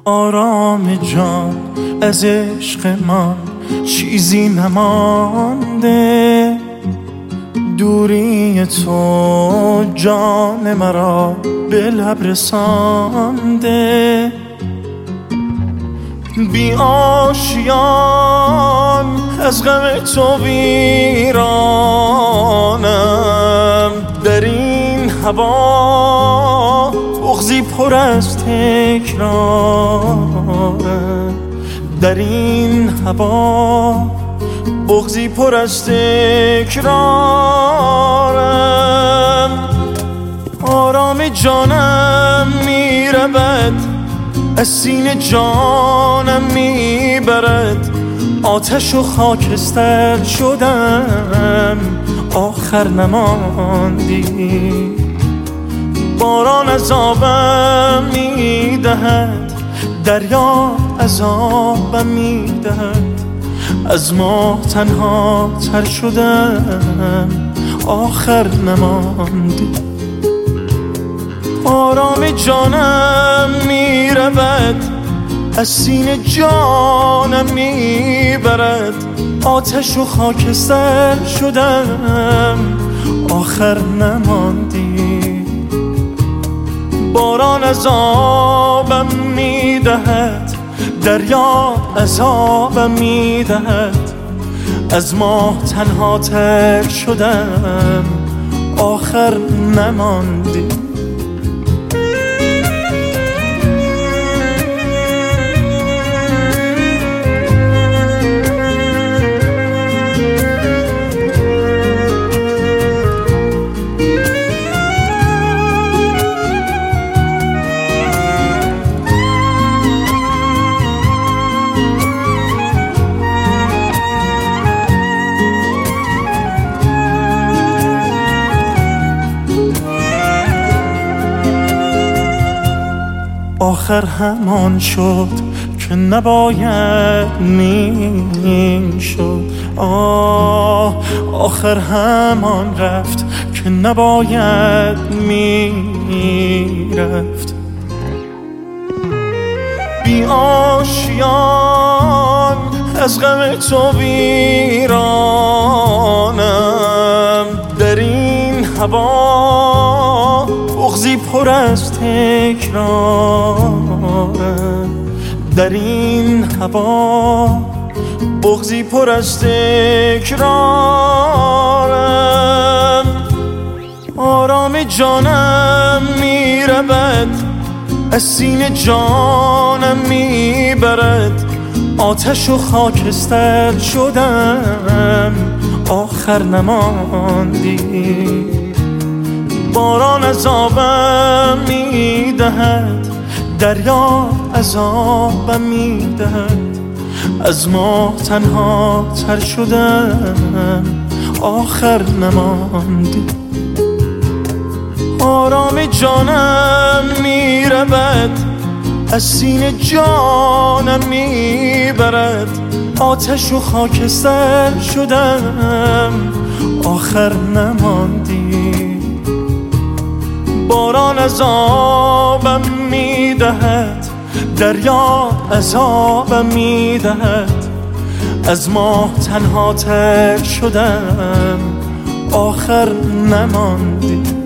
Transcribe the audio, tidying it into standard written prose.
آرام جان از عشق من چیزی نمانده، دوری تو جان مرا به لب رسانده. بی آشیان از غم تو ویرانم، در این هوا بغضی پر از تکرارم، در این هوا بغضی پر از تکرارم. آرام جانم میرود از سینه جانم میبرد، آتش و خاکستر شدم آخر نماندی. باران عذابم میدهد، دریا عذابم میدهد، از ما تنها تر شدم آخر نماندی. آرام جانم میرود از سینه جانم میبرد، آتش و خاکستر شدم آخر نماندی. باران عذابم میدهد، دریا عذابم میدهد، از ما تنها تر شدم آخر نماندی. آخر همان شد که نباید میشد، آخر همان رفت که نباید میرفت. بی آشیان از غم تو ویرانم، در این هوا بغضی پر از تکرارم، در این هوا بغضی پر از تکرارم. آرام جانم میرود از سینه جانم میبرد، آتش و خاکستر شدم آخر نماندی. باران عذابم میدهد، دریا عذابم میدهد، از ما تنها تر شدم آخر نماندی. آرام جانم میرود از سینه جانم میبرد، آتش و خاکستر شدم آخر نماندی. باران عذابم میدهد، دریا عذابم میدهد، از ما تنها تر شدم آخر نماندی.